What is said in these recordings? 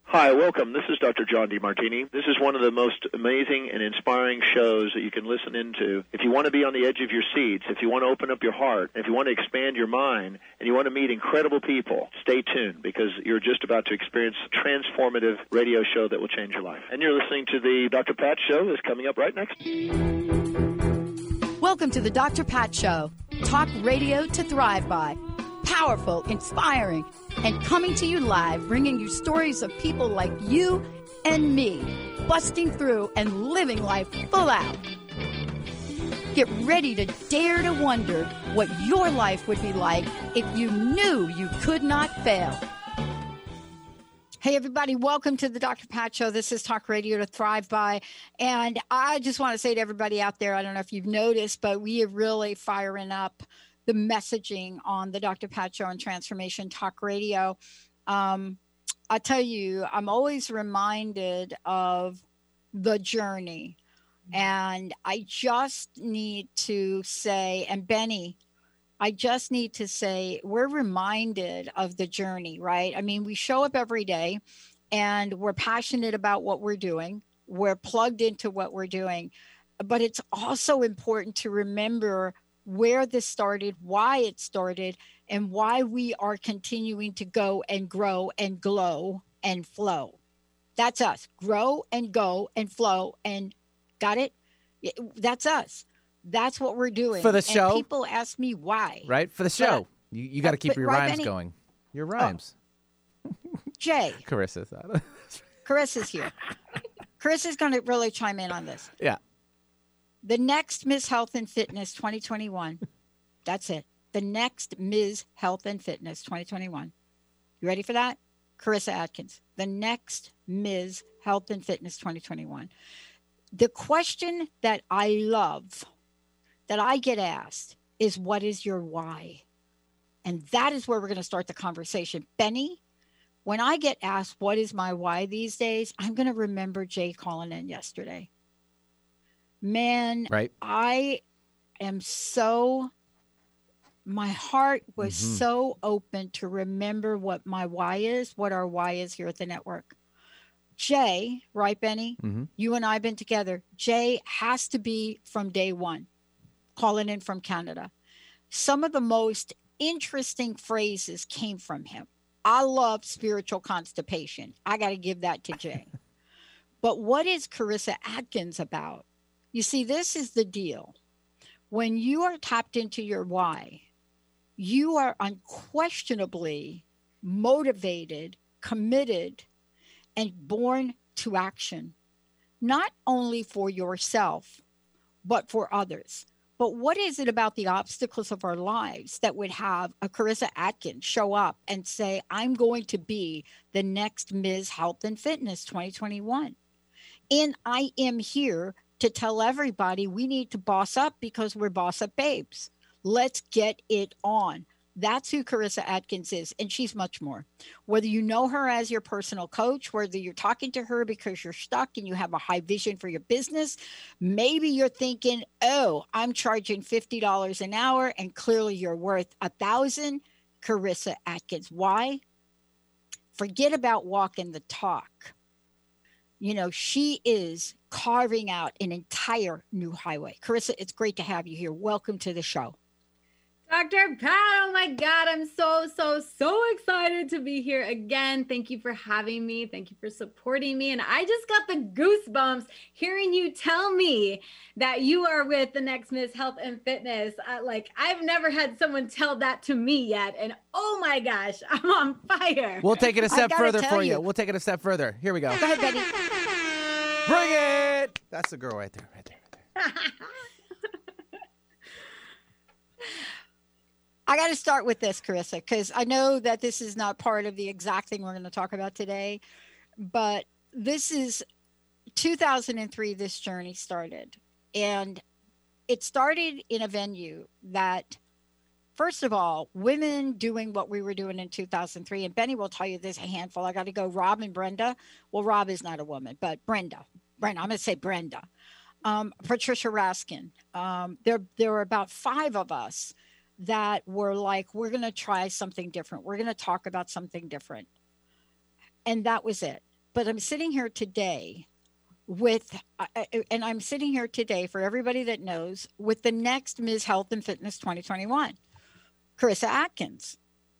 Hi, welcome. This is Dr. John DeMartini. This is one of the most amazing and inspiring shows that you can listen into. If you want to be on the edge of your seats, if you want to open up your heart, if you want to expand your mind, and you want to meet incredible people, stay tuned because you're just about to experience a transformative radio show that will change your life. And you're listening to the Dr. Pat Show that's coming up right next. Welcome to the Dr. Pat Show. Talk radio to thrive by. Powerful, inspiring, and coming to you live, bringing you stories of people like you and me, busting through and living life full out. Get ready to dare to wonder what your life would be like if you knew you could not fail. Hey, everybody, welcome to the Dr. Pat Show. This is Talk Radio to Thrive By. And I just want to say to everybody out there, I don't know if you've noticed, but we are really firing up the messaging on the Dr. Pat Show and Transformation Talk Radio. I tell you, I'm always reminded of the journey. And I just need to say, and Benny, I just need to say, we're reminded of the journey, right? I mean, we show up every day and we're passionate about what we're doing. We're plugged into what we're doing. But it's also important to remember where this started, why it started, and why we are continuing to go and grow and glow and flow. That's us. Grow and go and flow. And got it? That's us. That's what we're doing. For the show. And people ask me why. Right? For the show. You got to keep your rhymes going. Your rhymes. Jay. Carissa's here. Carissa's going to really chime in on this. Yeah. The next Ms. Health and Fitness 2021. That's it. The next Ms. Health and Fitness 2021. You ready for that? Carissa Atkins. The next Ms. Health and Fitness 2021. The question that I love, that I get asked, is what is your why? And that is where we're going to start the conversation. Benny, when I get asked what is my why these days, I'm going to remember Jay calling in yesterday. Man, right. I am so, my heart was so open to remember what my why is, what our why is here at the network. Jay, right, Benny? You and I have been together. Jay has to be from day one, calling in from Canada. Some of the most interesting phrases came from him. I love spiritual constipation. I got to give that to Jay. But what is Carissa Atkins about? You see, this is the deal. When you are tapped into your why, you are unquestionably motivated, committed, and born to action, not only for yourself, but for others. But what is it about the obstacles of our lives that would have a Carissa Atkins show up and say, I'm going to be the next Ms. Health and Fitness 2021? And I am here to tell everybody we need to boss up because we're boss up babes. Let's get it on. That's who Carissa Atkins is, and she's much more. Whether you know her as your personal coach, whether you're talking to her because you're stuck and you have a high vision for your business, maybe you're thinking, oh, I'm charging $50 an hour, and clearly you're worth $1,000. Carissa Atkins. Why? Forget about walking the talk. You know, she is carving out an entire new highway. Carissa, it's great to have you here. Welcome to the show. Dr. Pat, oh my God, I'm so excited to be here again. Thank you for having me. Thank you for supporting me. And I just got the goosebumps hearing you tell me that you are with the next Ms. Health and Fitness. I've never had someone tell that to me yet. And oh my gosh, I'm on fire. We'll take it a step further for you. We'll take it a step further. Here we go. Go ahead, Betty. Bring it. That's the girl right there. I got to start with this, Carissa, because I know that this is not part of the exact thing we're going to talk about today, but this is 2003, this journey started. And it started in a venue that, first of all, women doing what we were doing in 2003, and Benny will tell you there's a handful. I got to go Rob and Brenda. Well, Rob is not a woman, but Brenda, I'm going to say Brenda. Patricia Raskin. There were about 5 of us that were like, we're going to try something different. We're going to talk about something different. And that was it. But I'm sitting here today with, and I'm sitting here today for everybody that knows, with the next Ms. Health and Fitness 2021, Carissa Atkins.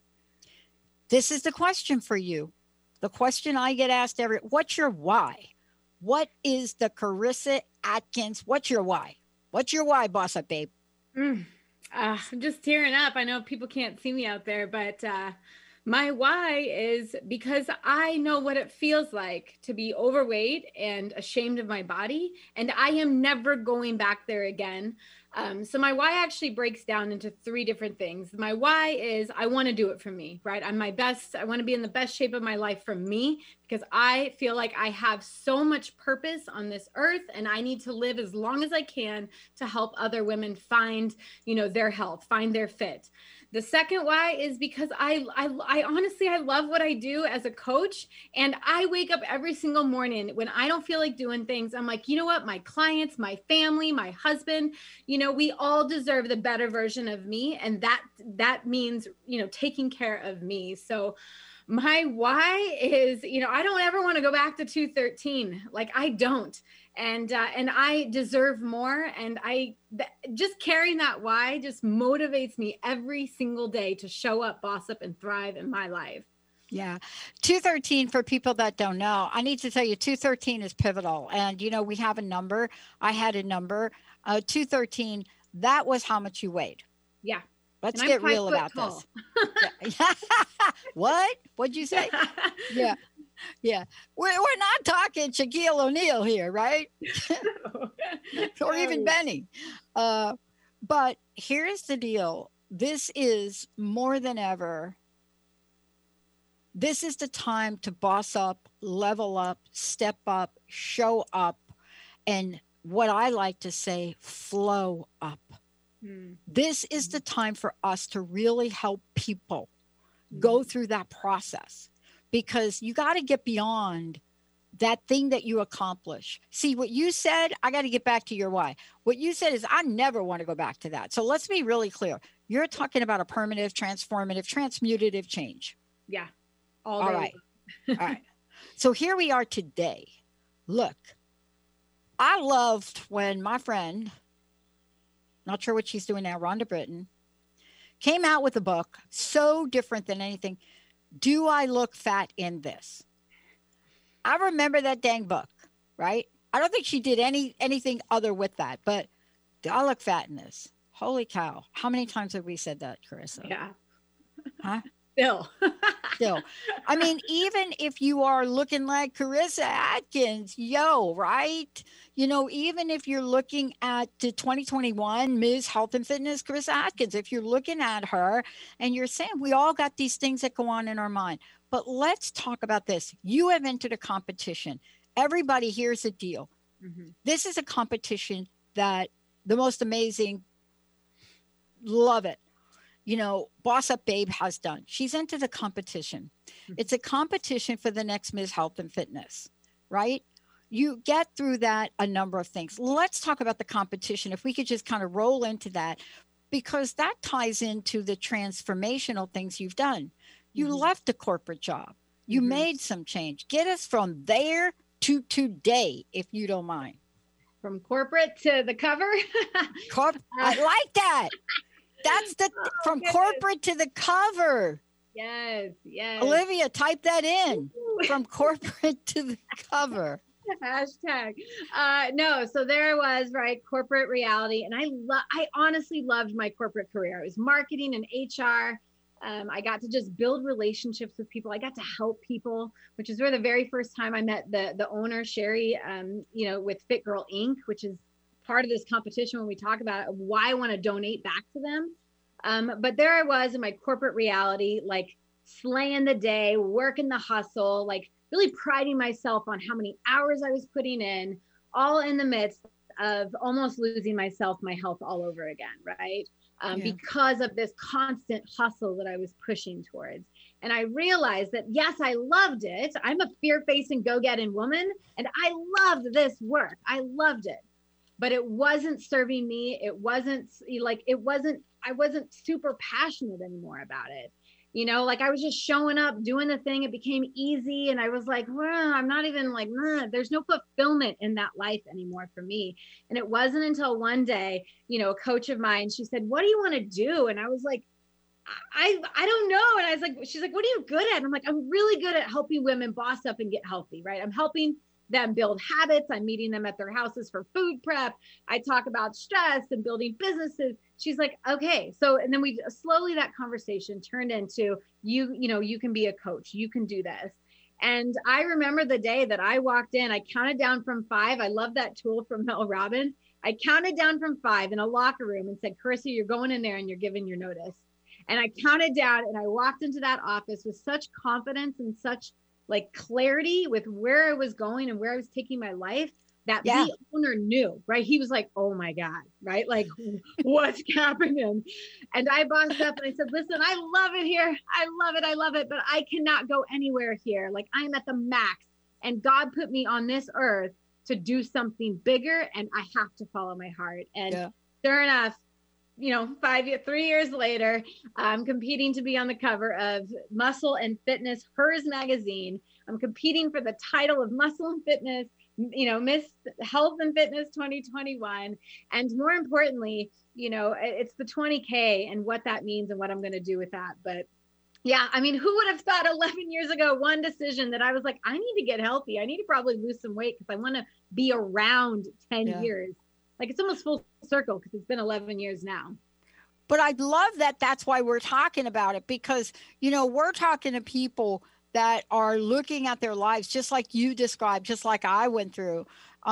This is the question for you. The question I get asked what's your why? What is the Carissa Atkins? What's your why? What's your why, Boss Up Babe? I'm just tearing up. I know people can't see me out there, but my why is because I know what it feels like to be overweight and ashamed of my body, and I am never going back there again. So my why actually breaks down into 3 different things. My why is I want to do it for me, right? I'm my best. I want to be in the best shape of my life for me, because I feel like I have so much purpose on this earth, and I need to live as long as I can to help other women find, their health, find their fit. The second why is because I honestly, I love what I do as a coach, and I wake up every single morning when I don't feel like doing things. I'm like, you know what? My clients, my family, my husband, we all deserve the better version of me. And that means, taking care of me. So my why is, I don't ever want to go back to 213. Like, I don't. And I deserve more. And just carrying that why just motivates me every single day to show up, boss up, and thrive in my life. Yeah. 213, for people that don't know, I need to tell you, 213 is pivotal. And, we have a number. I had a number, 213. That was how much you weighed. Yeah. Let's get real about this. Yeah. What? What'd you say? Yeah. Yeah. We're not talking Shaquille O'Neal here, right? Or even Benny. But here's the deal. This is more than ever. This is the time to boss up, level up, step up, show up, and what I like to say, flow up. This is the time for us to really help people go through that process, because you got to get beyond that thing that you accomplish. See, what you said, I got to get back to your why. What you said is, I never want to go back to that. So let's be really clear. You're talking about a permanent, transformative, transmutative change. Yeah. All right. All right. So here we are today. Look, I loved when my friend, not sure what she's doing now, Rhonda Britton, came out with a book so different than anything. Do I look fat in this? I remember that dang book, right? I don't think she did anything other with that, but do I look fat in this? Holy cow. How many times have we said that, Carissa? Yeah. Huh? Still. I mean, even if you are looking like Carissa Atkins, right? Even if you're looking at the 2021 Ms. Health and Fitness, Carissa Atkins, if you're looking at her and you're saying, we all got these things that go on in our mind. But let's talk about this. You have entered a competition. Everybody, here's the deal. This is a competition that the most amazing, love it. Boss Up Babe has done. She's entered a competition. It's a competition for the next Ms. Health and Fitness, right? You get through that a number of things. Let's talk about the competition. If we could just kind of roll into that, because that ties into the transformational things you've done. You left a corporate job. You made some change. Get us from there to today, if you don't mind. From corporate to the cover? I like that. That's from corporate to the cover. Yes. Olivia, type that in. From corporate to the cover. Hashtag. No, so there I was, right? Corporate reality. And I honestly loved my corporate career. It was marketing and HR. I got to just build relationships with people. I got to help people, which is where the very first time I met the owner, Sherry, with Fit Girl Inc., which is part of this competition when we talk about why I want to donate back to them. But there I was in my corporate reality, like slaying the day, working the hustle, like really priding myself on how many hours I was putting in, all in the midst of almost losing myself, my health all over again, right? Because of this constant hustle that I was pushing towards. And I realized that, yes, I loved it. I'm a fear-facing, go-getting woman, and I loved this work. I loved it. But it wasn't serving me. I wasn't super passionate anymore about it. You know, like I was just showing up, doing the thing. It became easy. And I was like, well, I'm not even like, there's no fulfillment in that life anymore for me. And it wasn't until one day, you know, a coach of mine, she said, what do you want to do? And I was like, I don't know. And I was like, she's like, what are you good at? And I'm like, I'm really good at helping women boss up and get healthy, right? I'm helping them build habits. I'm meeting them at their houses for food prep. I talk about stress and building businesses. She's like, okay. So, and then we slowly, that conversation turned into you know, you can be a coach, you can do this. And I remember the day that I walked in, I counted down from 5. I love that tool from Mel Robbins. I counted down from 5 in a locker room and said, Carissa, you're going in there and you're giving your notice. And I counted down and I walked into that office with such confidence and such like clarity with where I was going and where I was taking my life that the owner knew, right? He was like, oh my God, right? Like what's happening? And I bossed up and I said, listen, I love it here. I love it, but I cannot go anywhere here. Like I'm at the max and God put me on this earth to do something bigger and I have to follow my heart. And sure enough, you know, 3 years later, I'm competing to be on the cover of Muscle and Fitness, Hers magazine. I'm competing for the title of Muscle and Fitness, you know, Miss Health and Fitness 2021. And more importantly, you know, it's the 20K and what that means and what I'm going to do with that. But yeah, I mean, who would have thought 11 years ago, one decision that I was like, I need to get healthy. I need to probably lose some weight because I want to be around 10 years. Like it's almost full circle because it's been 11 years now. But I love that that's why we're talking about it because, you know, we're talking to people that are looking at their lives just like you described, just like I went through.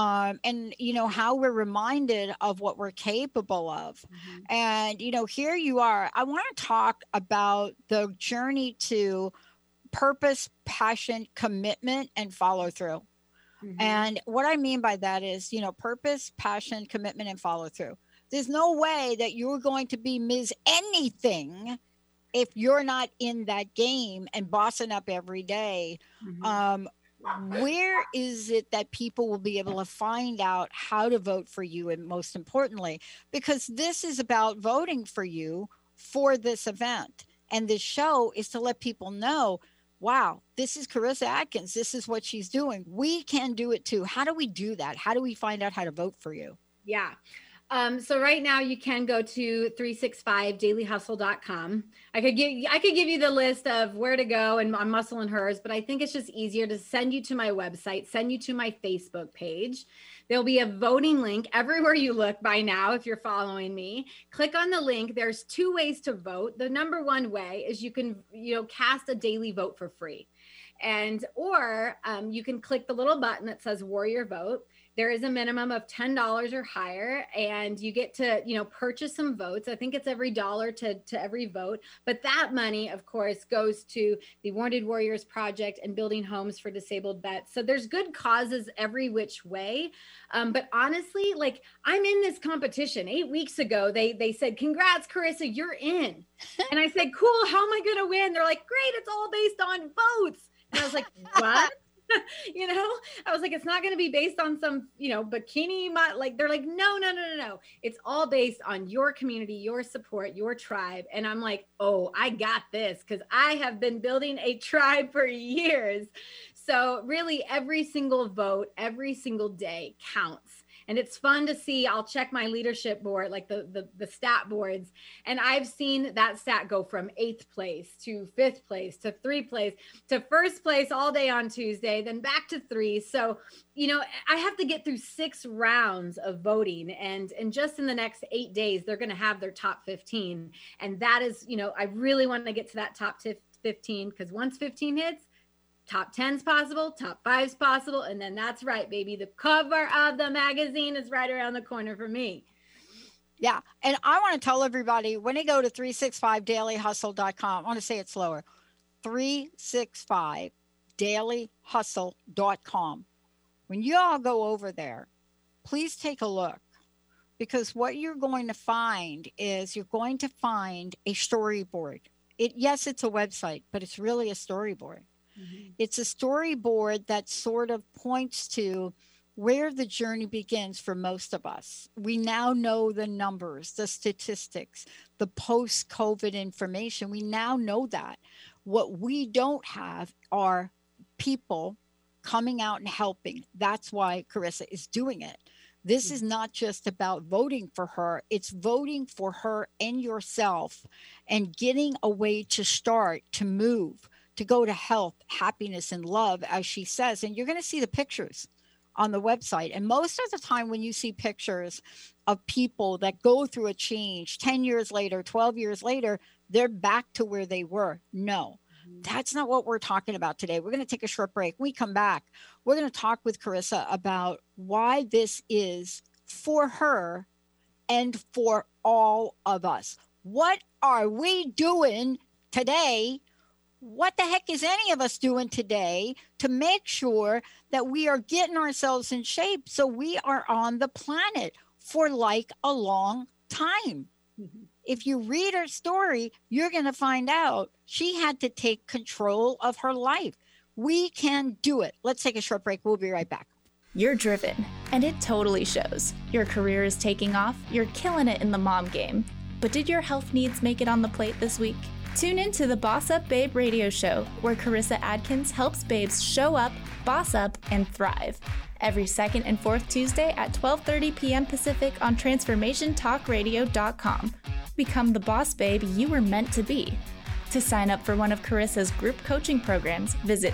And, you know, how we're reminded of what we're capable of. Mm-hmm. And, you know, here you are. I want to talk about the journey to purpose, passion, commitment, and follow through. Mm-hmm. And what I mean by that is, you know, purpose, passion, commitment, and follow through. There's no way that you're going to be Ms. Anything if you're not in that game and bossing up every day. Mm-hmm. Where is it that people will be able to find out how to vote for you? And most importantly, because this is about voting for you for this event. And this show is to let people know, wow, this is Carissa Atkins. This is what she's doing. We can do it too. How do we do that? How do we find out how to vote for you? Yeah. So right now you can go to 365dailyhustle.com. I could give you the list of where to go and on Muscle and Hers, but I think it's just easier to send you to my website, send you to my Facebook page. There'll be a voting link everywhere you look by now. If you're following me, click on the link. There's 2 ways to vote. The number 1 way is you can, you know, cast a daily vote for free. And, or you can click the little button that says Warrior Vote. There is a minimum of $10 or higher, and you get to, you know, purchase some votes. I think it's every dollar to every vote. But that money, of course, goes to the Wounded Warriors Project and building homes for disabled vets. So there's good causes every which way. But honestly, like I'm in this competition. 8 weeks ago, they said, congrats, Carissa, you're in. And I said, cool, how am I going to win? They're like, great, it's all based on votes. And I was like, what? You know, I was like, it's not going to be based on some, you know, bikini, like they're like, no. It's all based on your community, your support, your tribe. And I'm like, oh, I got this because I have been building a tribe for years. So really every single vote, every single day counts. And it's fun to see. I'll check my leadership board, like the stat boards. And I've seen that stat go from 8th place to 5th place to 3rd place to 1st place all day on Tuesday, then back to 3. So, you know, I have to get through 6 rounds of voting. And just in the next 8 days, they're going to have their top 15. And that is, you know, I really want to get to that top 15 because once 15 hits, top 10's possible, top 5's possible. And then that's right, baby. The cover of the magazine is right around the corner for me. Yeah. And I want to tell everybody when they go to 365dailyhustle.com, I want to say it slower, 365dailyhustle.com. When you all go over there, please take a look because what you're going to find is you're going to find a storyboard. Yes, it's a website, but it's really a storyboard. Mm-hmm. It's a storyboard that sort of points to, where the journey begins for most of us. We now know the numbers, the statistics, the post-COVID information. We now know that. What we don't have are people coming out and helping. That's why Carissa is doing it. This is not just about voting for her. It's voting for her and yourself and getting a way to start, to move, to go to health, happiness, and love, as she says. And you're going to see the pictures on the website. And most of the time when you see pictures of people that go through a change 10 years later, 12 years later, they're back to where they were. No, that's not what we're talking about today. We're going to take a short break. When we come back, we're going to talk with Carissa about why this is for her and for all of us. What are we doing today? What the heck is any of us doing today to make sure that we are getting ourselves in shape so we are on the planet for like a long time? If you read her story, you're going to find out she had to take control of her life. We can do it. Let's take a short break. We'll be right back. You're driven, and it totally shows. Your career is taking off. You're killing it in the mom game. But did your health needs make it on the plate this week? Tune in to the Boss Up Babe radio show, where Carissa Adkins helps babes show up, boss up, and thrive. Every second and fourth Tuesday at 12:30 p.m. Pacific on TransformationTalkRadio.com. Become the boss babe you were meant to be. To sign up for one of Carissa's group coaching programs, visit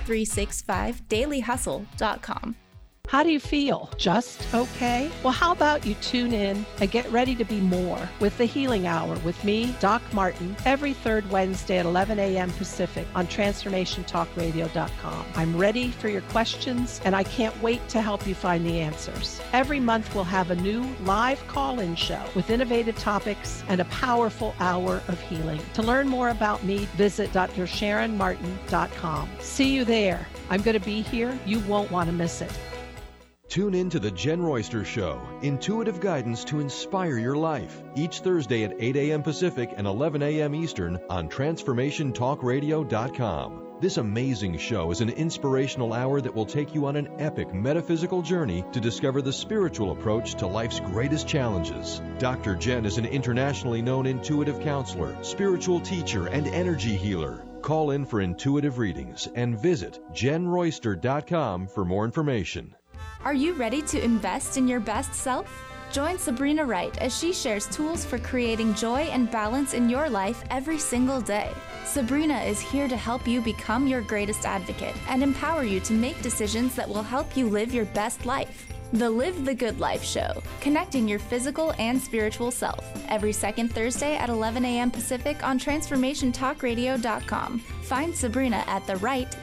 365dailyhustle.com. How do you feel? Just okay? Well, how about you tune in and get ready to be more with the Healing Hour with me, Doc Martin, every third Wednesday at 11 a.m. Pacific on TransformationTalkRadio.com. I'm ready for your questions, and I can't wait to help you find the answers. Every month, we'll have a new live call-in show with innovative topics and a powerful hour of healing. To learn more about me, visit drsharonmartin.com. See you there. I'm going to be here. You won't want to miss it. Tune in to The Jen Royster Show, intuitive guidance to inspire your life, each Thursday at 8 a.m. Pacific and 11 a.m. Eastern on TransformationTalkRadio.com. This amazing show is an inspirational hour that will take you on an epic metaphysical journey to discover the spiritual approach to life's greatest challenges. Dr. Jen is an internationally known intuitive counselor, spiritual teacher, and energy healer. Call in for intuitive readings and visit JenRoyster.com for more information. Are you ready to invest in your best self? Join Sabrina Wright as she shares tools for creating joy and balance in your life every single day. Sabrina is here to help you become your greatest advocate and empower you to make decisions that will help you live your best life. The Live the Good Life Show, connecting your physical and spiritual self, every second Thursday at 11 a.m. Pacific on TransformationTalkRadio.com. Find Sabrina at the right,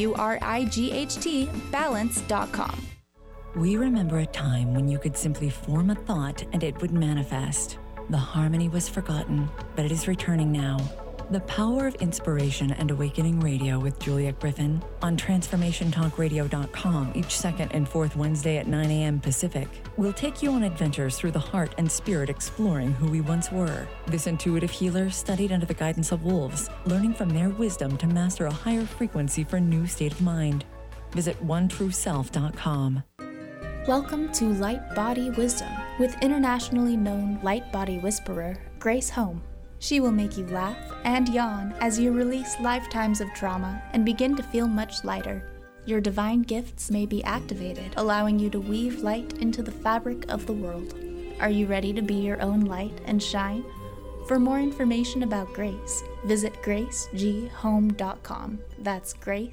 WRIGHT, balance.com. We remember a time when you could simply form a thought and it would manifest. The harmony was forgotten, but it is returning now. The Power of Inspiration and Awakening Radio with Juliet Griffin on TransformationTalkRadio.com each second and fourth Wednesday at 9 a.m. Pacific. We'll take you on adventures through the heart and spirit, exploring who we once were. This intuitive healer studied under the guidance of wolves, learning from their wisdom to master a higher frequency for a new state of mind. Visit OneTrueSelf.com. Welcome to Light Body Wisdom with internationally known light body whisperer, Grace Home. She will make you laugh and yawn as you release lifetimes of trauma and begin to feel much lighter. Your divine gifts may be activated, allowing you to weave light into the fabric of the world. Are you ready to be your own light and shine? For more information about Grace, visit GraceGHome.com. That's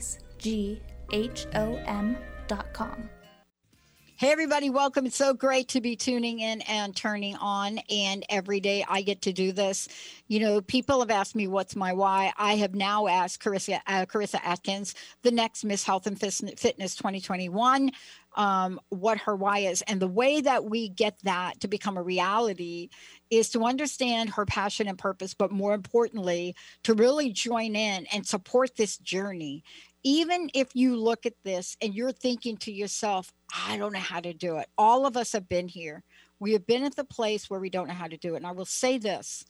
GraceGHOM.com. Hey, everybody, welcome. It's so great to be tuning in and turning on. And every day I get to do this. You know, people have asked me, what's my why? I have now asked Carissa Atkins, the next Miss Health and Fitness 2021, what her why is. And the way that we get that to become a reality is to understand her passion and purpose, but more importantly, to really join in and support this journey. Even if you look at this and you're thinking to yourself, I don't know how to do it. All of us have been here. We have been at the place where we don't know how to do it. And I will say this.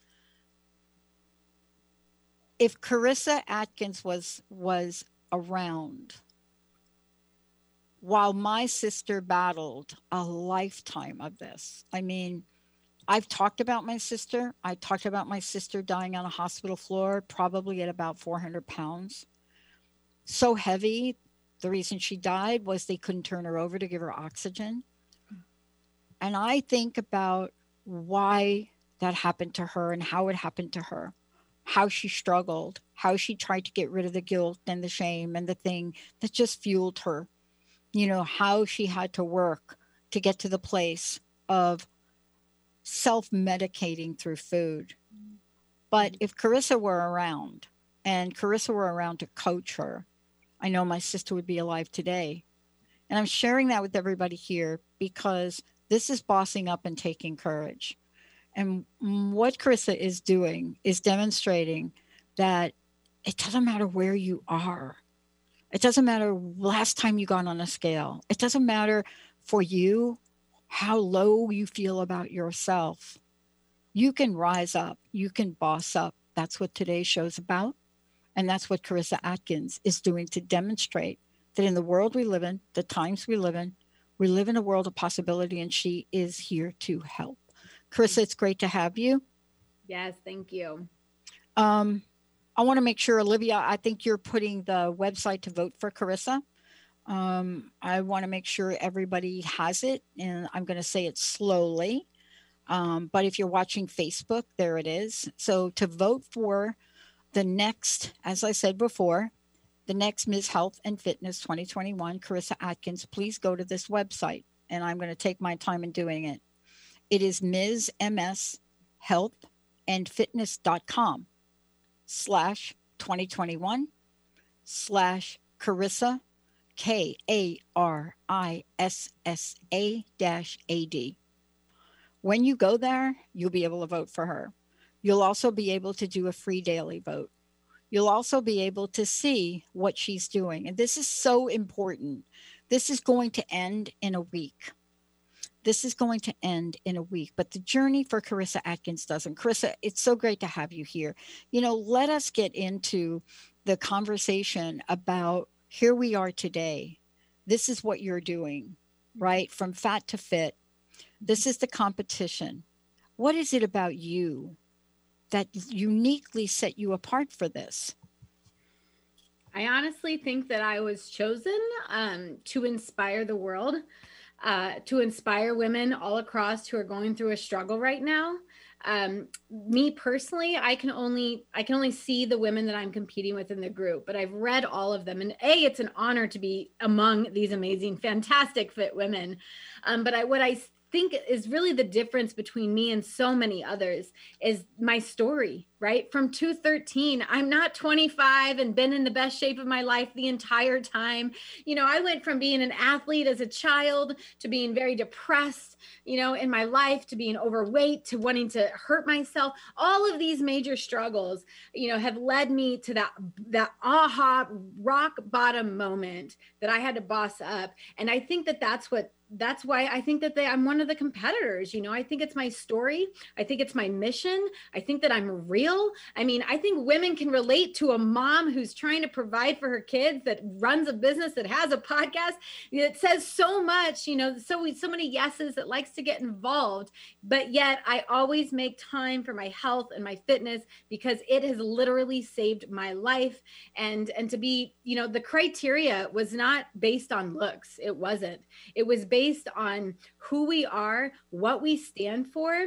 If Carissa Atkins was around while my sister battled a lifetime of this. I mean, I've talked about my sister. I talked about my sister dying on a hospital floor, probably at about 400 pounds. So heavy. The reason she died was they couldn't turn her over to give her oxygen. And I think about why that happened to her and how it happened to her, how she struggled, how she tried to get rid of the guilt and the shame and the thing that just fueled her, you know, how she had to work to get to the place of self-medicating through food. But if Carissa were around and Carissa were around to coach her, I know my sister would be alive today. And I'm sharing that with everybody here because this is bossing up and taking courage. And what Carissa is doing is demonstrating that it doesn't matter where you are. It doesn't matter last time you got on a scale. It doesn't matter for you how low you feel about yourself. You can rise up. You can boss up. That's what today's show's about. And that's what Carissa Atkins is doing to demonstrate that in the world we live in, the times we live in a world of possibility, and she is here to help. Carissa, it's great to have you. Yes, thank you. I want to make sure, Olivia, I think you're putting the website to vote for Carissa. I want to make sure everybody has it, and I'm going to say it slowly. But if you're watching Facebook, there it is. So to vote for the next, as I said before, the next Ms. Health and Fitness 2021, Carissa Atkins, please go to this website. And I'm going to take my time in doing it. It is msmshealthandfitness.com/2021/Carissa, KARISSA-AD. When you go there, you'll be able to vote for her. You'll also be able to do a free daily vote. You'll also be able to see what she's doing. And this is so important. This is going to end in a week. But the journey for Carissa Atkins doesn't. Carissa, it's so great to have you here. You know, let us get into the conversation about here we are today. This is what you're doing, right? From fat to fit. This is the competition. What is it about you that uniquely set you apart for this? I honestly think that I was chosen to inspire the world, to inspire women all across who are going through a struggle right now. Me personally, I can only see the women that I'm competing with in the group, but I've read all of them, and it's an honor to be among these amazing, fantastic fit women. But what I think is really the difference between me and so many others is my story, right? From 213, I'm not 25 and been in the best shape of my life the entire time. You know, I went from being an athlete as a child to being very depressed, you know, in my life, to being overweight, to wanting to hurt myself. All of these major struggles, you know, have led me to that aha rock bottom moment that I had to boss up. And I think that's why I think that I'm one of the competitors. You know, I think it's my story. I think it's my mission. I think that I'm real. I mean, I think women can relate to a mom who's trying to provide for her kids, that runs a business, that has a podcast, that says so much, you know, so many yeses, that likes to get involved. But yet I always make time for my health and my fitness because it has literally saved my life. And to be, you know, the criteria was not based on looks. It wasn't. It was based on who we are, what we stand for,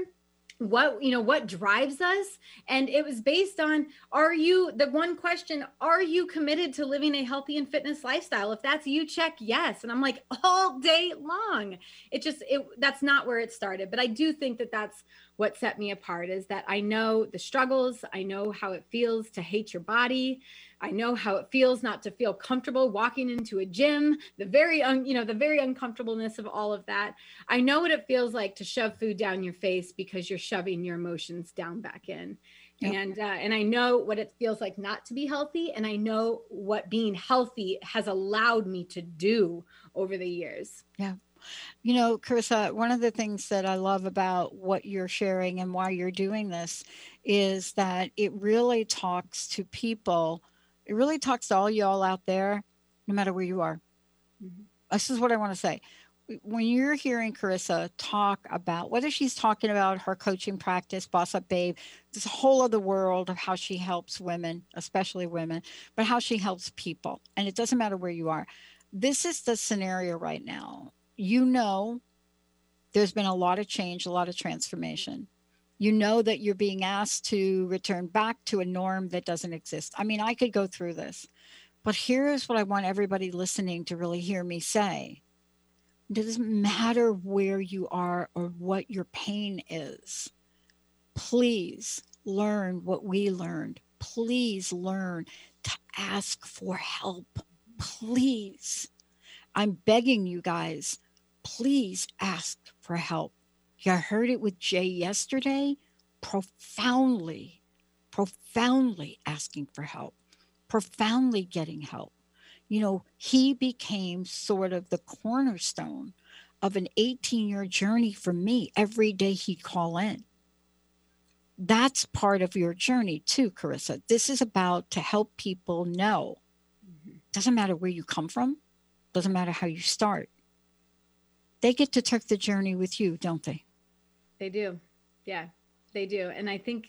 what drives us. And it was based on, the one question, are you committed to living a healthy and fitness lifestyle? If that's you, check yes. And I'm like, all day long. That's not where it started. But I do think that that's what set me apart, is that I know the struggles. I know how it feels to hate your body. I know how it feels not to feel comfortable walking into a gym, the very uncomfortableness of all of that. I know what it feels like to shove food down your face because you're shoving your emotions down back in. Yep. And I know what it feels like not to be healthy. And I know what being healthy has allowed me to do over the years. Yeah. You know, Carissa, one of the things that I love about what you're sharing and why you're doing this is that it really talks to people. It really talks to all y'all out there, no matter where you are. Mm-hmm. This is what I want to say. When you're hearing Carissa talk about, whether she's talking about her coaching practice, Boss Up Babe, there's a whole other world of how she helps women, especially women, but how she helps people. And it doesn't matter where you are. This is the scenario right now. You know, there's been a lot of change, a lot of transformation. You know that you're being asked to return back to a norm that doesn't exist. I mean, I could go through this, but here's what I want everybody listening to really hear me say. It doesn't matter where you are or what your pain is. Please learn what we learned. Please learn to ask for help. Please. I'm begging you guys, please ask for help. You heard it with Jay yesterday. Profoundly asking for help. Profoundly getting help. You know, he became sort of the cornerstone of an 18-year journey for me. Every day he'd call in. That's part of your journey too, Carissa. This is about to help people know. Doesn't matter where you come from. Doesn't matter how you start. They get to take the journey with you, don't they? They do. Yeah, they do. And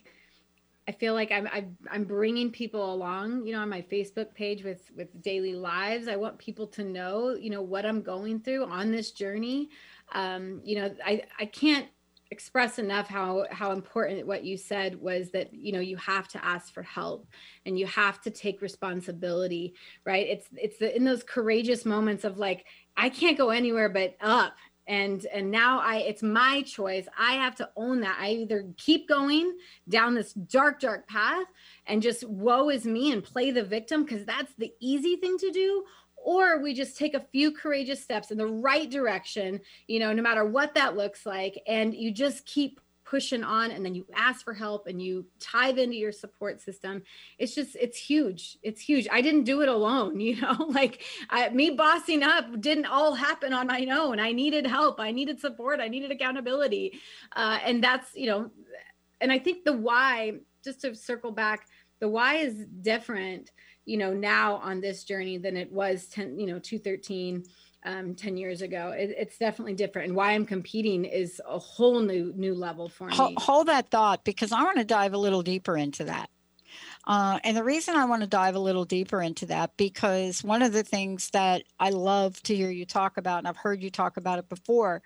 I feel like I'm bringing people along, you know, on my Facebook page with daily lives. I want people to know, you know, what I'm going through on this journey. You know, I can't express enough how important what you said was that, you know, you have to ask for help and you have to take responsibility, right? It's in those courageous moments of like, I can't go anywhere but up. And now it's my choice. I have to own that. I either keep going down this dark path and just woe is me and play the victim, because that's the easy thing to do, or we just take a few courageous steps in the right direction, you know, no matter what that looks like. And you just keep pushing on, and then you ask for help and you dive into your support system. It's huge. It's huge. I didn't do it alone, you know, like me bossing up didn't all happen on my own. I needed help. I needed support. I needed accountability. And that's, you know, and I think the why, just to circle back, the why is different, you know, now on this journey than it was 2013, 10 years ago. It's definitely different. And why I'm competing is a whole new level for me. Hold that thought, because I want to dive a little deeper into that. And the reason I want to dive a little deeper into that, because one of the things that I love to hear you talk about, and I've heard you talk about it before,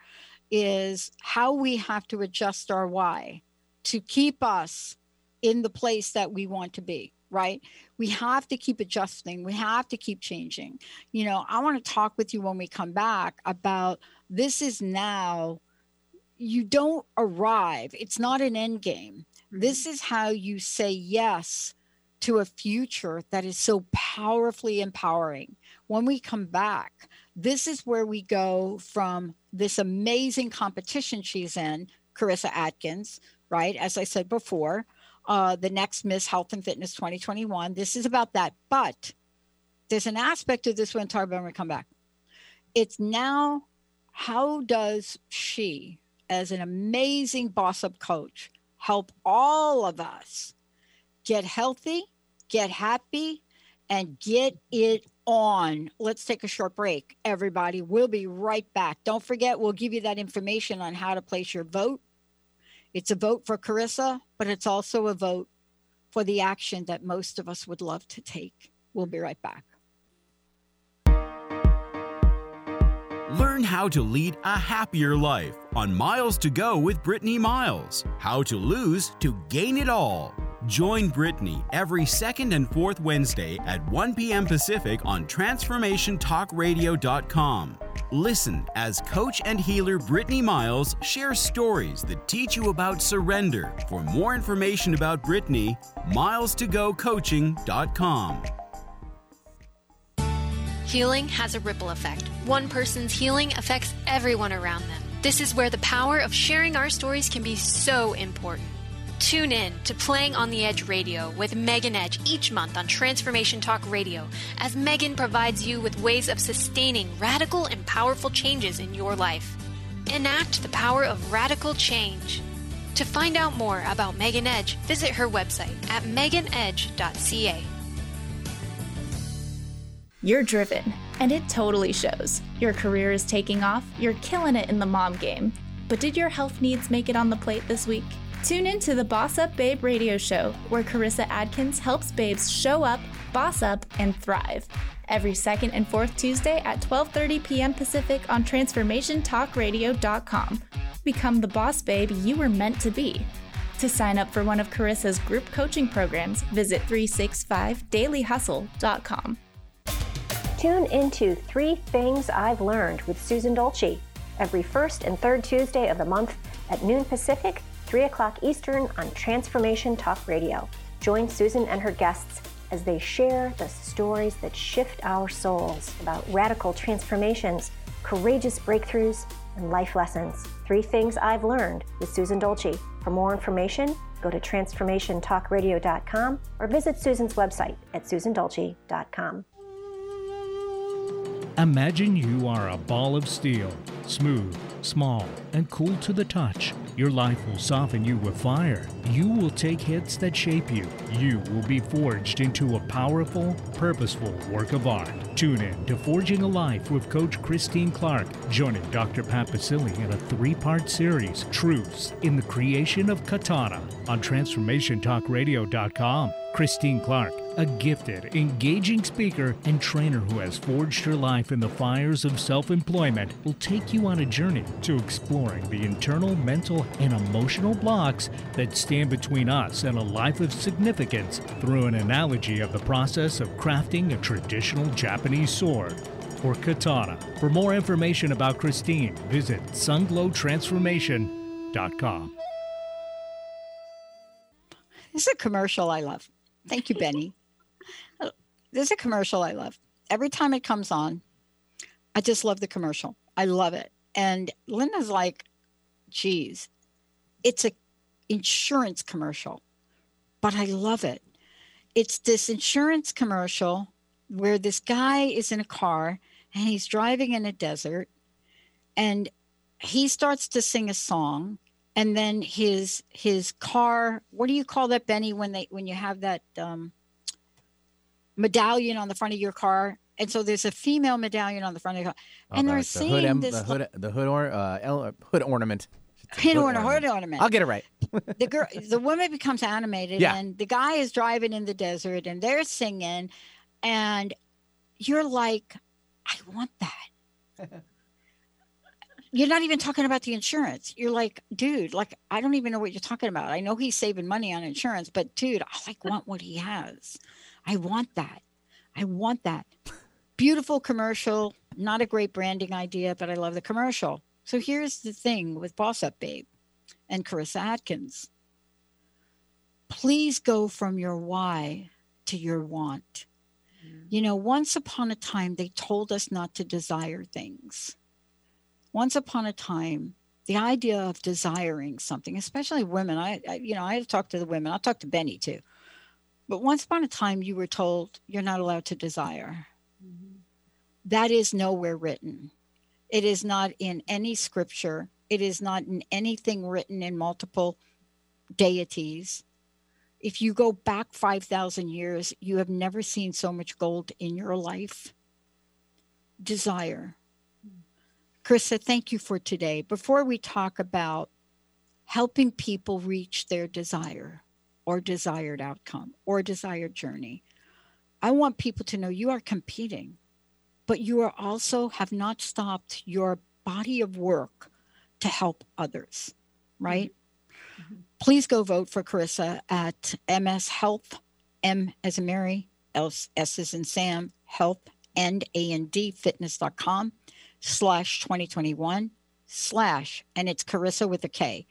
is how we have to adjust our why to keep us in the place that we want to be. Right? We have to keep adjusting. We have to keep changing. You know, I want to talk with you when we come back about this is now, you don't arrive. It's not an end game. Mm-hmm. This is how you say yes to a future that is so powerfully empowering. When we come back, this is where we go from this amazing competition she's in, Carissa Atkins, right? As I said before, the next Miss Health and Fitness 2021. This is about that. But there's an aspect of this we'll talk about when we come back. It's now, how does she, as an amazing boss up coach, help all of us get healthy, get happy, and get it on? Let's take a short break, everybody. We'll be right back. Don't forget, we'll give you that information on how to place your vote. It's a vote for Carissa, but it's also a vote for the action that most of us would love to take. We'll be right back. Learn how to lead a happier life on Miles to Go with Brittany Miles. How to lose to gain it all. Join Brittany every second and fourth Wednesday at 1 p.m. Pacific on TransformationTalkRadio.com. Listen as coach and healer Brittany Miles shares stories that teach you about surrender. For more information about Brittany, milestogocoaching.com. Healing has a ripple effect. One person's healing affects everyone around them. This is where the power of sharing our stories can be so important. Tune in to Playing on the Edge Radio with Megan Edge each month on Transformation Talk Radio, as Megan provides you with ways of sustaining radical and powerful changes in your life. Enact the power of radical change. To find out more about Megan Edge, visit her website at meganedge.ca. You're driven, and it totally shows. Your career is taking off, you're killing it in the mom game. But did your health needs make it on the plate this week? Tune in to the Boss Up Babe radio show, where Carissa Adkins helps babes show up, boss up, and thrive. Every second and fourth Tuesday at 12:30 p.m. Pacific on TransformationTalkRadio.com. Become the boss babe you were meant to be. To sign up for one of Carissa's group coaching programs, visit 365dailyhustle.com. Tune into 3 Things I've Learned with Susan Dolce every first and third Tuesday of the month at noon Pacific, 3 o'clock Eastern on Transformation Talk Radio. Join Susan and her guests as they share the stories that shift our souls about radical transformations, courageous breakthroughs, and life lessons. 3 Things I've Learned with Susan Dolce. For more information, go to TransformationTalkRadio.com or visit Susan's website at susandolce.com. Imagine you are a ball of steel, smooth, small, and cool to the touch. Your life will soften you with fire. You will take hits that shape you. You will be forged into a powerful, purposeful work of art. Tune in to Forging a Life with Coach Christine Clark, joining Dr. Pat Basili in a 3-part series, Truths in the Creation of Katana, on TransformationTalkRadio.com. Christine Clark, a gifted, engaging speaker and trainer who has forged her life in the fires of self-employment, will take you on a journey to exploring the internal, mental, and emotional blocks that stand between us and a life of significance through an analogy of the process of crafting a traditional Japanese sword, or katana. For more information about Christine, visit sunglowtransformation.com. This is a commercial I love. Thank you, Benny. This is a commercial I love. Every time it comes on, I just love the commercial. I love it. And Linda's like, geez, it's an insurance commercial, but I love it. It's this insurance commercial where this guy is in a car and he's driving in a desert and he starts to sing a song. And then his car, what do you call that, Benny, when you have that medallion on the front of your car? And so there's a female medallion on the front of the car. And they're singing this. The hood ornament. Hood ornament. I'll get it right. The woman becomes animated, Yeah. and the guy is driving in the desert, and they're singing, and you're like, I want that. You're not even talking about the insurance. You're like, dude, like, I don't even know what you're talking about. I know he's saving money on insurance, but dude, I want what he has. I want that. I want that. Beautiful commercial, not a great branding idea, but I love the commercial. So here's the thing with Boss Up Babe and Carissa Adkins. Please go from your why to your want. You know, once upon a time, they told us not to desire things. Once upon a time, the idea of desiring something, especially women, I talk to the women. I'll talk to Benny too. But once upon a time, you were told you're not allowed to desire. Mm-hmm. That is nowhere written. It is not in any scripture. It is not in anything written in multiple deities. If you go back 5,000 years, you have never seen so much gold in your life. Desire. Carissa, thank you for today. Before we talk about helping people reach their desire or desired outcome or desired journey, I want people to know you are competing, but you are also have not stopped your body of work to help others, right? Mm-hmm. Please go vote for Carissa at MS Health, M as in Mary, S as in Sam, Health, and A&D Fitness.com. /2021 / and it's Carissa with a K,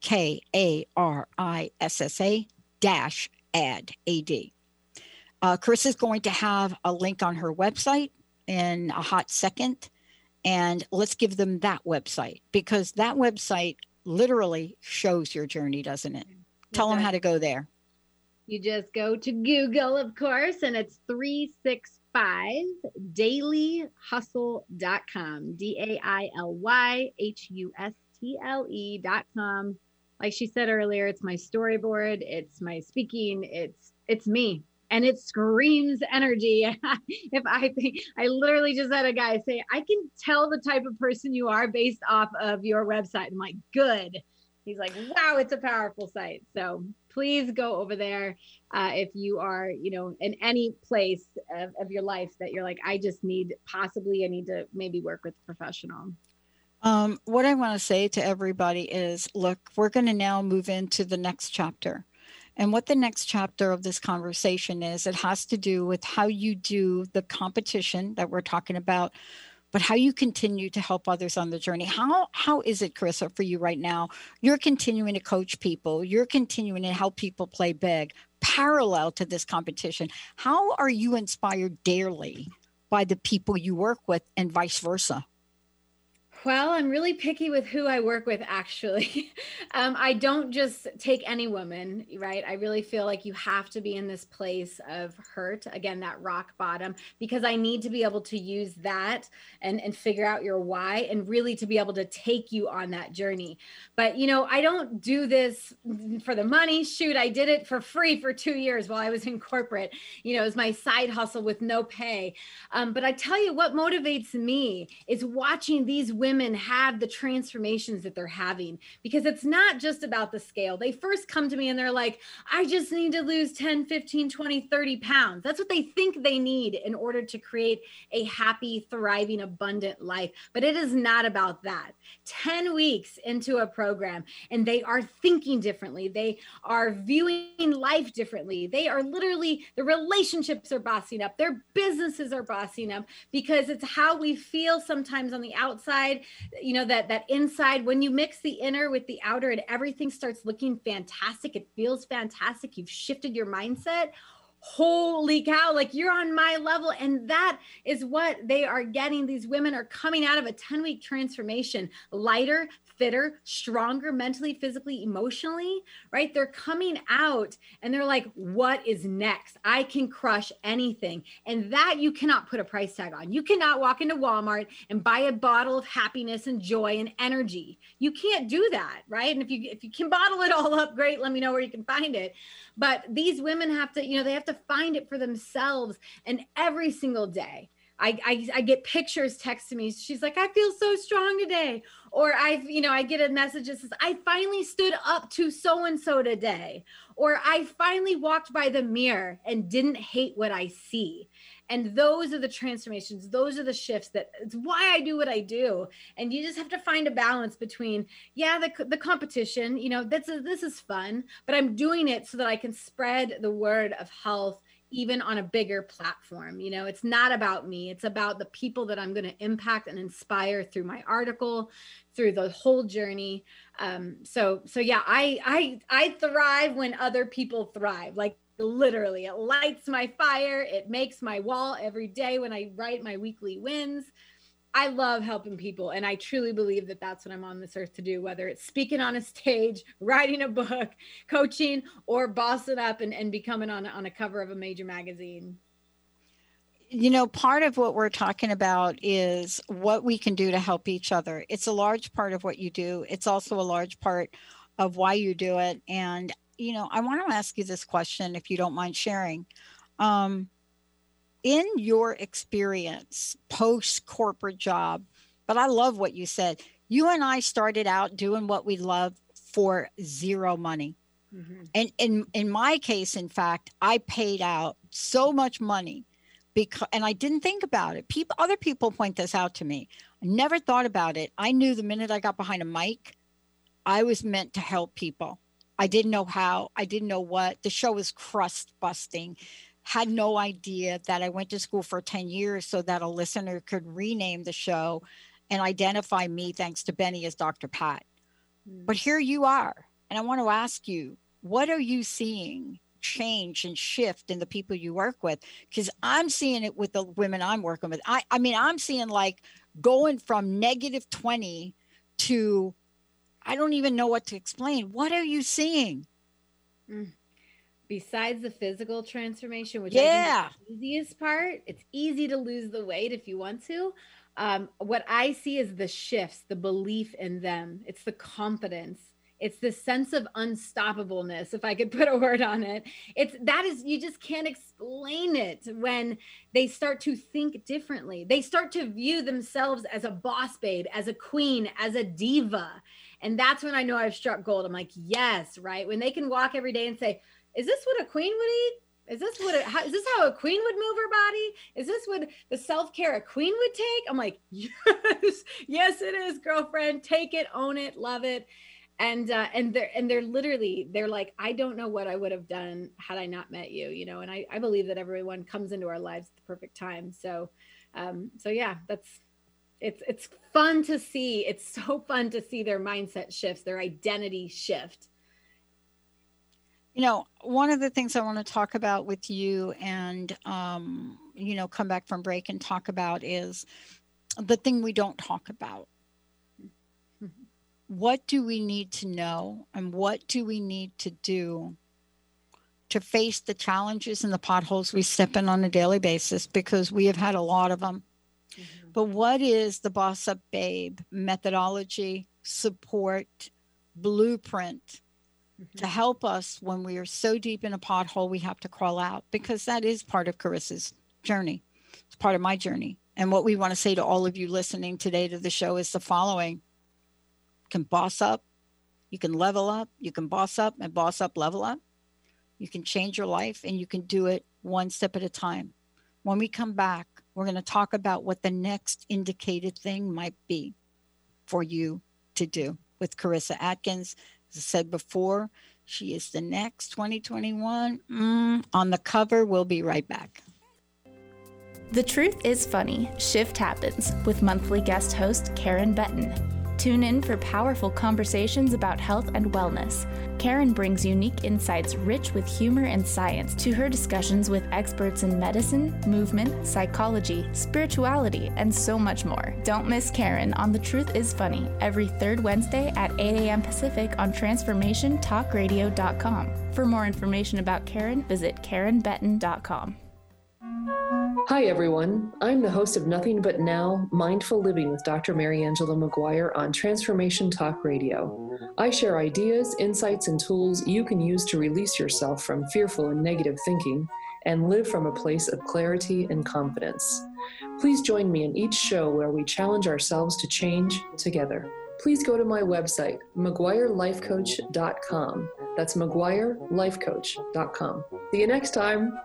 KARISSA -AD. Carissa is going to have a link on her website in a hot second, and let's give them that website, because that website literally shows your journey, doesn't it? Tell them how to go there. You just go to Google, of course, and it's 365dailyhustle.com, DAILYHUSTLE.com. Like she said earlier, it's my storyboard, it's my speaking, it's me. and it screams energy. If I literally just had a guy say, I can tell the type of person you are based off of your website. I'm like, good. He's like, wow, it's a powerful site. So please go over there if you are, in any place of your life that you're like, I need to maybe work with a professional. What I want to say to everybody is, look, we're going to now move into the next chapter. And what the next chapter of this conversation is, it has to do with how you do the competition that we're talking about, but how you continue to help others on the journey. How is it, Carissa, for you right now? You're continuing to coach people. You're continuing to help people play big, parallel to this competition. How are you inspired daily by the people you work with and vice versa? Well, I'm really picky with who I work with, actually. I don't just take any woman, right? I really feel like you have to be in this place of hurt, again, that rock bottom, because I need to be able to use that and figure out your why, and really to be able to take you on that journey. But, I don't do this for the money. Shoot, I did it for free for 2 years while I was in corporate. It was my side hustle with no pay. But I tell you what motivates me is watching these women have the transformations that they're having, because it's not just about the scale. They first come to me and they're like, I just need to lose 10, 15, 20, 30 pounds. That's what they think they need in order to create a happy, thriving, abundant life. But it is not about that. 10 weeks into a program and they are thinking differently. They are viewing life differently. They are literally, the relationships are bossing up. Their businesses are bossing up, because it's how we feel sometimes on the outside, that inside, when you mix the inner with the outer and everything starts looking fantastic, it feels fantastic, you've shifted your mindset. Holy cow, like you're on my level. And that is what they are getting. These women are coming out of a 10-week transformation, lighter, fitter, stronger, mentally, physically, emotionally, right? They're coming out and they're like, what is next? I can crush anything. And that you cannot put a price tag on. You cannot walk into Walmart and buy a bottle of happiness and joy and energy. You can't do that, right? And if you can bottle it all up, great, let me know where you can find it. But these women have to, they have to find it for themselves. And every single day, I get pictures texted to me. She's like, I feel so strong today. Or I get a message that says, I finally stood up to so-and-so today. Or I finally walked by the mirror and didn't hate what I see. And those are the transformations. Those are the shifts. It's why I do what I do. And you just have to find a balance between, the competition, this is fun, but I'm doing it so that I can spread the word of health even on a bigger platform. It's not about me. It's about the people that I'm going to impact and inspire through my article, through the whole journey. So yeah, I thrive when other people thrive. Like literally, it lights my fire. It makes my wall every day when I write my weekly wins. I love helping people. And I truly believe that that's what I'm on this earth to do, whether it's speaking on a stage, writing a book, coaching, or bossing up and becoming on a cover of a major magazine. Part of what we're talking about is what we can do to help each other. It's a large part of what you do. It's also a large part of why you do it. And, I want to ask you this question, if you don't mind sharing. In your experience, post-corporate job, but I love what you said. You and I started out doing what we love for zero money. Mm-hmm. And in my case, in fact, I paid out so much money and I didn't think about it. Other people point this out to me. I never thought about it. I knew the minute I got behind a mic, I was meant to help people. I didn't know how. I didn't know what. The show was crust busting. Had no idea that I went to school for 10 years so that a listener could rename the show and identify me, thanks to Benny, as Dr. Pat. But here you are. And I want to ask you, what are you seeing change and shift in the people you work with? Because I'm seeing it with the women I'm working with. I mean, I'm seeing like going from -20 to, I don't even know what to explain. What are you seeing? Besides the physical transformation, which I think is the easiest part, it's easy to lose the weight if you want to. What I see is the shifts, the belief in them. It's the confidence. It's this sense of unstoppableness, if I could put a word on it. You just can't explain it when they start to think differently. They start to view themselves as a boss babe, as a queen, as a diva. And that's when I know I've struck gold. I'm like, yes, right? When they can walk every day and say, is this what a queen would eat? Is this how a queen would move her body? Is this what the self-care a queen would take? I'm like, yes, it is, girlfriend. Take it, own it, love it. And they're like, I don't know what I would have done had I not met you, and I believe that everyone comes into our lives at the perfect time. So yeah, it's fun to see. It's so fun to see their mindset shifts, their identity shift. One of the things I want to talk about with you and, come back from break and talk about is the thing we don't talk about. What do we need to know and what do we need to do to face the challenges and the potholes we step in on a daily basis? Because we have had a lot of them. Mm-hmm. But what is the Boss Up Babe methodology, support, blueprint to help us when we are so deep in a pothole we have to crawl out? Because that is part of Carissa's journey. It's part of my journey. And what we want to say to all of you listening today to the show is the following. You can boss up, you can level up, you can boss up and boss up, level up. You can change your life and you can do it one step at a time. When we come back, we're going to talk about what the next indicated thing might be for you to do with Carissa Atkins. As I said before, she is the next 2021 on the cover. We'll be right back. The Truth is Funny. Shift Happens with monthly guest host Karen Benton. Tune in for powerful conversations about health and wellness. Karen brings unique insights rich with humor and science to her discussions with experts in medicine, movement, psychology, spirituality, and so much more. Don't miss Karen on The Truth is Funny every third Wednesday at 8 a.m. Pacific on TransformationTalkRadio.com. For more information about Karen, visit KarenBetton.com. Hi, everyone. I'm the host of Nothing But Now, Mindful Living with Dr. Mary Angela McGuire on Transformation Talk Radio. I share ideas, insights, and tools you can use to release yourself from fearful and negative thinking and live from a place of clarity and confidence. Please join me in each show where we challenge ourselves to change together. Please go to my website, McGuireLifeCoach.com. That's McGuireLifeCoach.com. See you next time.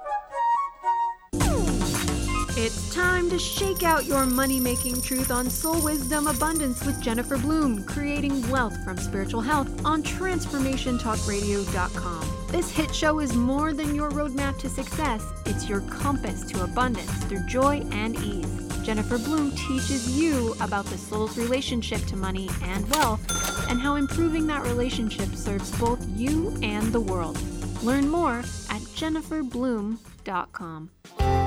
It's time to shake out your money-making truth on Soul Wisdom Abundance with Jennifer Bloom, creating wealth from spiritual health on TransformationTalkRadio.com. This hit show is more than your roadmap to success. It's your compass to abundance through joy and ease. Jennifer Bloom teaches you about the soul's relationship to money and wealth and how improving that relationship serves both you and the world. Learn more at JenniferBloom.com.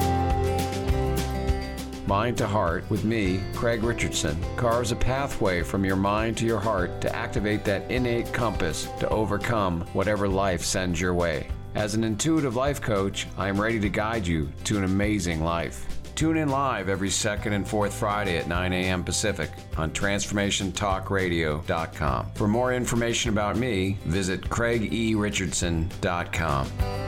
Mind to Heart with me, Craig Richardson, carves a pathway from your mind to your heart to activate that innate compass to overcome whatever life sends your way. As an intuitive life coach, I am ready to guide you to an amazing life. Tune in live every second and fourth Friday at 9 a.m. Pacific on TransformationTalkRadio.com. For more information about me, visit CraigERichardson.com.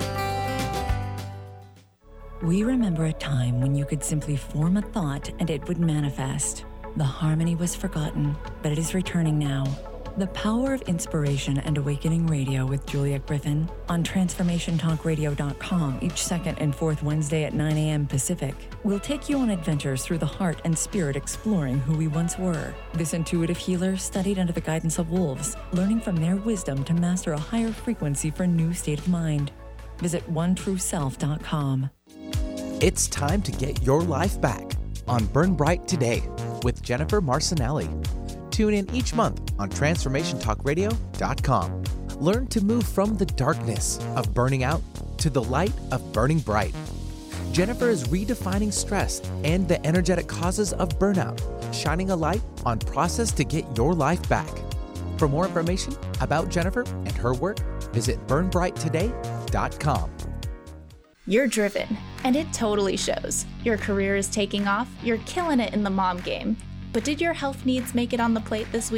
We remember a time when you could simply form a thought and it would manifest. The harmony was forgotten, but it is returning now. The Power of Inspiration and Awakening Radio with Juliet Griffin on TransformationTalkRadio.com each second and fourth Wednesday at 9 a.m. Pacific. We'll take you on adventures through the heart and spirit, exploring who we once were. This intuitive healer studied under the guidance of wolves, learning from their wisdom to master a higher frequency for a new state of mind. Visit OneTrueSelf.com. It's time to get your life back on Burn Bright Today with Jennifer Marcinelli. Tune in each month on TransformationTalkRadio.com. Learn to move from the darkness of burning out to the light of burning bright. Jennifer is redefining stress and the energetic causes of burnout, shining a light on process to get your life back. For more information about Jennifer and her work, visit BurnBrightToday.com. You're driven, and it totally shows. Your career is taking off, you're killing it in the mom game. But did your health needs make it on the plate this week?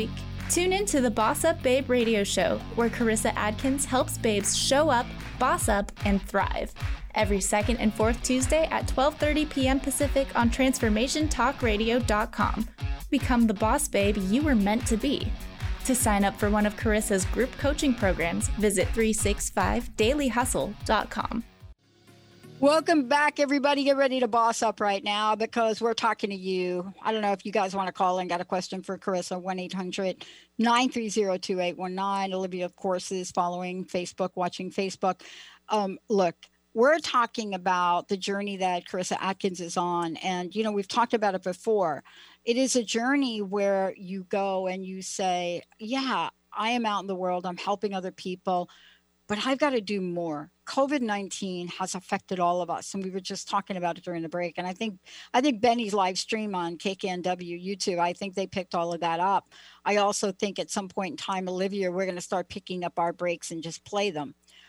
Tune in to the Boss Up Babe radio show, where Carissa Adkins helps babes show up, boss up, and thrive. Every second and fourth Tuesday at 12:30 p.m. Pacific on TransformationTalkRadio.com. Become the boss babe you were meant to be. To sign up for one of Carissa's group coaching programs, visit 365dailyhustle.com. Welcome back, everybody. Get ready to boss up right now because we're talking to you. I don't know if you guys want to call and got a question for Carissa, 1-800-930-2819. Olivia, of course, is following Facebook, watching Facebook. Look, we're talking about the journey that Carissa Adkins is on. And, we've talked about it before. It is a journey where you go and you say, yeah, I am out in the world. I'm helping other people, but I've got to do more. COVID-19 has affected all of us. And we were just talking about it during the break. And I think Benny's live stream on KKNW YouTube, I think they picked all of that up. I also think at some point in time, Olivia, we're going to start picking up our breaks and just play them.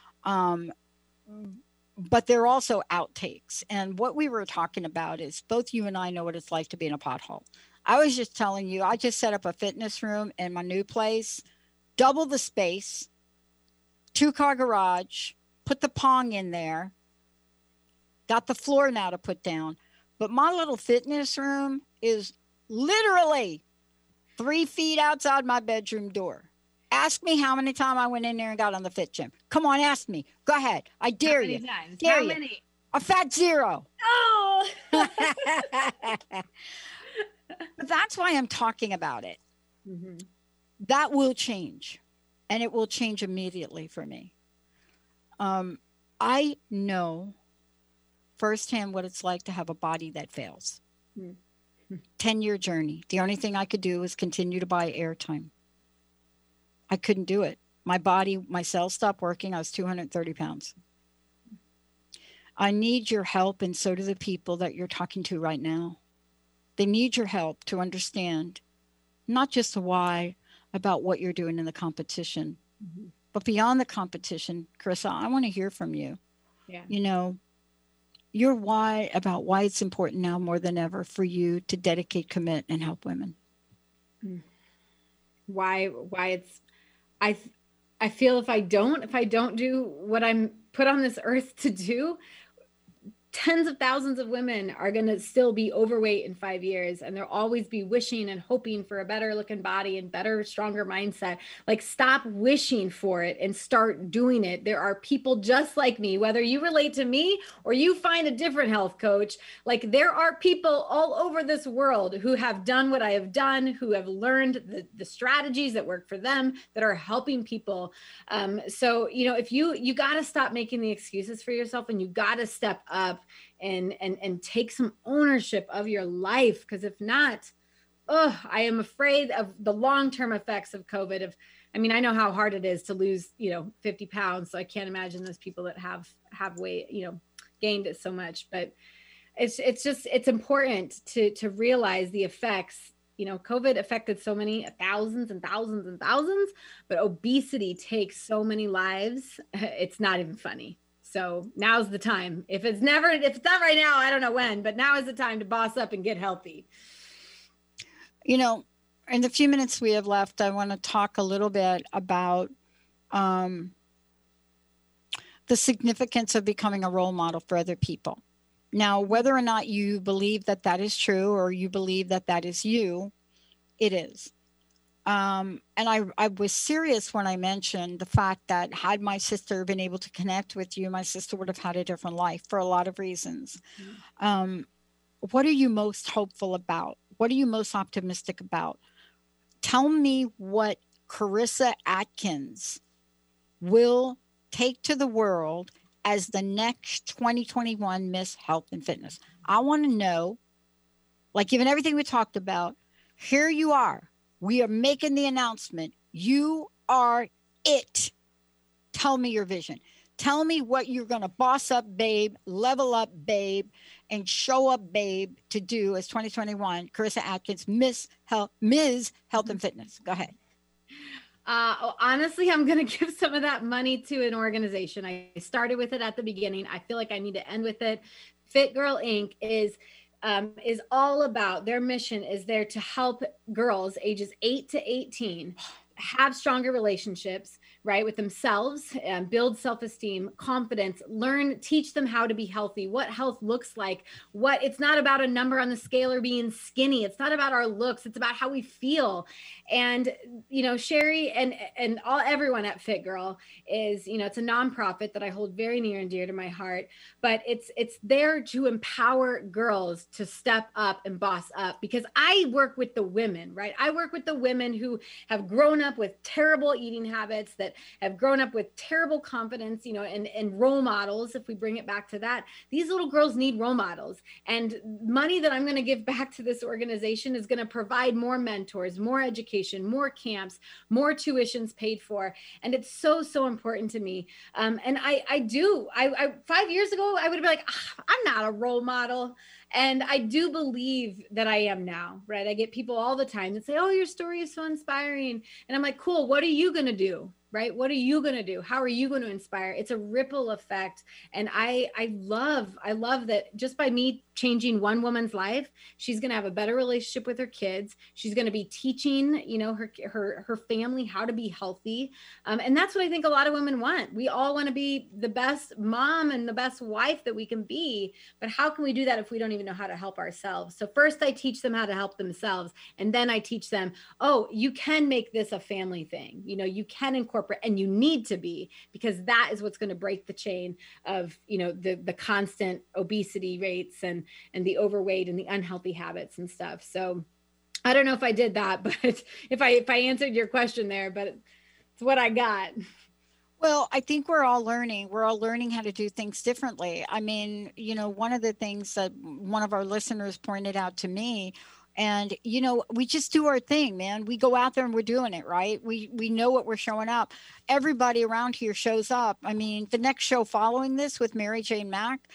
But they're also outtakes. And what we were talking about is both you and I know what it's like to be in a pothole. I was just telling you, I just set up a fitness room in my new place, double the space, 2-car garage, put the Pong in there, got the floor now to put down. But my little fitness room is literally 3 feet outside my bedroom door. Ask me how many times I went in there and got on the Fit Gym. Come on, ask me. Go ahead. I dare you. Times? Dare How you. many? A fat 0. Oh! But that's why I'm talking about it. Mm-hmm. That will change. And it will change immediately for me. I know firsthand what it's like to have a body that fails. 10-year journey. The only thing I could do was continue to buy airtime. I couldn't do it. My body, my cells stopped working. I was 230 pounds. I need your help, and so do the people that you're talking to right now. They need your help to understand not just the why about what you're doing in the competition, but beyond the competition. Carissa, I want to hear from you. Yeah. Your why about why it's important now more than ever for you to dedicate, commit, and help women. Why it's, I feel if I don't do what I'm put on this earth to do, tens of thousands of women are going to still be overweight in 5 years, and they'll always be wishing and hoping for a better looking body and better, stronger mindset. Like, stop wishing for it and start doing it. There are people just like me, whether you relate to me or you find a different health coach. Like, there are people all over this world who have done what I have done, who have learned the strategies that work for them, that are helping people. So, if you got to stop making the excuses for yourself, and you got to step up and take some ownership of your life. Because if not, I am afraid of the long-term effects of COVID. I know how hard it is to lose, 50 pounds. So I can't imagine those people that have weight, gained it so much. But it's important to realize the effects. COVID affected so many thousands and thousands and thousands, but obesity takes so many lives. It's not even funny. So now's the time. If it's not right now, I don't know when, but now is the time to boss up and get healthy. In the few minutes we have left, I want to talk a little bit about the significance of becoming a role model for other people. Now, whether or not you believe that that is true, or you believe that that is you, it is. And I was serious when I mentioned the fact that had my sister been able to connect with you, my sister would have had a different life for a lot of reasons. What are you most hopeful about? What are you most optimistic about? Tell me what Carissa Adkins will take to the world as the next 2021 Miss Health and Fitness. I want to know, like, given everything we talked about, here you are. We are making the announcement. You are it. Tell me your vision. Tell me what you're going to boss up, babe, level up, babe, and show up, babe, to do as 2021 Carissa Adkins, Ms. Health and Fitness. Go ahead. Honestly, I'm going to give some of that money to an organization. I started with it at the beginning. I feel like I need to end with it. Fit Girl Inc. is is all about, their mission is there to help girls ages 8 to 18 have stronger relationships, right, with themselves, build self-esteem, confidence, teach them how to be healthy, what health looks like, it's not about a number on the scale or being skinny. It's not about our looks. It's about how we feel. And, Sherry and everyone at Fit Girl is, it's a nonprofit that I hold very near and dear to my heart, but it's there to empower girls to step up and boss up, because I work with the women, right? I work with the women who have grown up with terrible eating habits, that have grown up with terrible confidence, and role models. If we bring it back to that, these little girls need role models, and money that I'm going to give back to this organization is going to provide more mentors, more education, more camps, more tuitions paid for. And it's so, so important to me. And I 5 years ago, I would have been like, I'm not a role model. And I do believe that I am now, right? I get people all the time that say, oh, your story is so inspiring. And I'm like, cool, what are you going to do? Right? What are you going to do? How are you going to inspire? It's a ripple effect. And I love that just by me changing one woman's life, she's going to have a better relationship with her kids. She's going to be teaching, her family how to be healthy. And that's what I think a lot of women want. We all want to be the best mom and the best wife that we can be. But how can we do that if we don't even know how to help ourselves? So first I teach them how to help themselves. And then I teach them, oh, you can make this a family thing. You can incorporate, and you need to be, because that is what's going to break the chain of, the constant obesity rates and the overweight and the unhealthy habits and stuff. So I don't know if I did that, but if I answered your question there, but it's what I got. Well, I think we're all learning how to do things differently. I mean, one of the things that one of our listeners pointed out to me, and, we just do our thing, man. We go out there and we're doing it, right? We know what we're showing up. Everybody around here shows up. I mean, the next show following this with Mary Jane Mack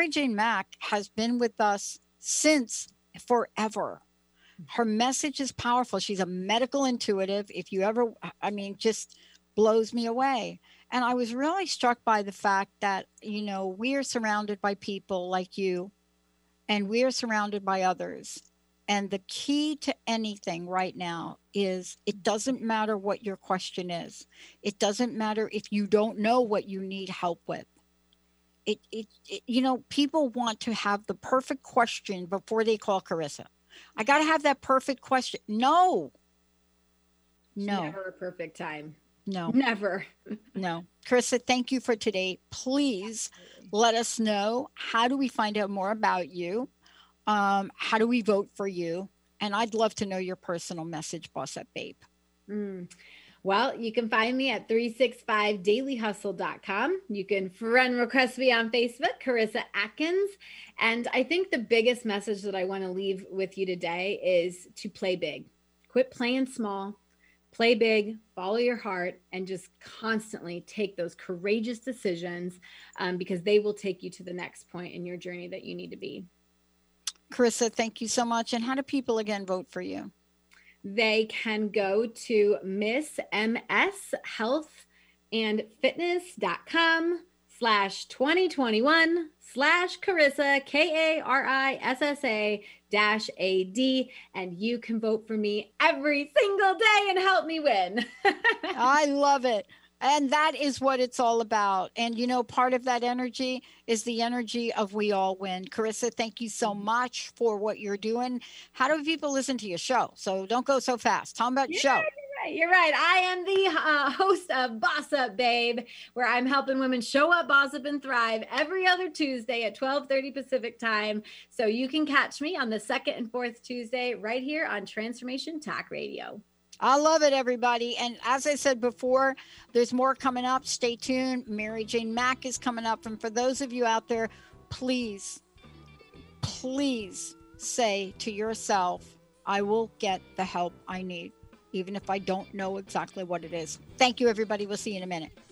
has been with us since forever. Her message is powerful. She's a medical intuitive. If you ever, just blows me away. And I was really struck by the fact that, we are surrounded by people like you, and we are surrounded by others. And the key to anything right now is it doesn't matter what your question is. It doesn't matter if you don't know what you need help with. People want to have the perfect question before they call Carissa. I got to have that perfect question. No. Never a perfect time. No. Never. No. Carissa, thank you for today. Please let us know, how do we find out more about you? How do we vote for you? And I'd love to know your personal message, Boss Up Babe. Well, you can find me at 365dailyhustle.com. You can friend request me on Facebook, Carissa Atkins. And I think the biggest message that I want to leave with you today is to play big. Quit playing small, play big, follow your heart, and just constantly take those courageous decisions, because they will take you to the next point in your journey that you need to be. Carissa, thank you so much. And how do people again vote for you? They can go to missmshealth.com/2021/Carissa, KARISSA-AD, and you can vote for me every single day and help me win. I love it. And that is what it's all about. And, part of that energy is the energy of we all win. Carissa, thank you so much for what you're doing. How do people listen to your show? So don't go so fast. Tell them about your show. You're right. I am the host of Boss Up Babe, where I'm helping women show up, boss up, and thrive every other Tuesday at 12:30 Pacific time. So you can catch me on the second and fourth Tuesday right here on Transformation Talk Radio. I love it, everybody. And as I said before, there's more coming up. Stay tuned. Mary Jane Mack is coming up. And for those of you out there, please say to yourself, I will get the help I need, even if I don't know exactly what it is. Thank you, everybody. We'll see you in a minute.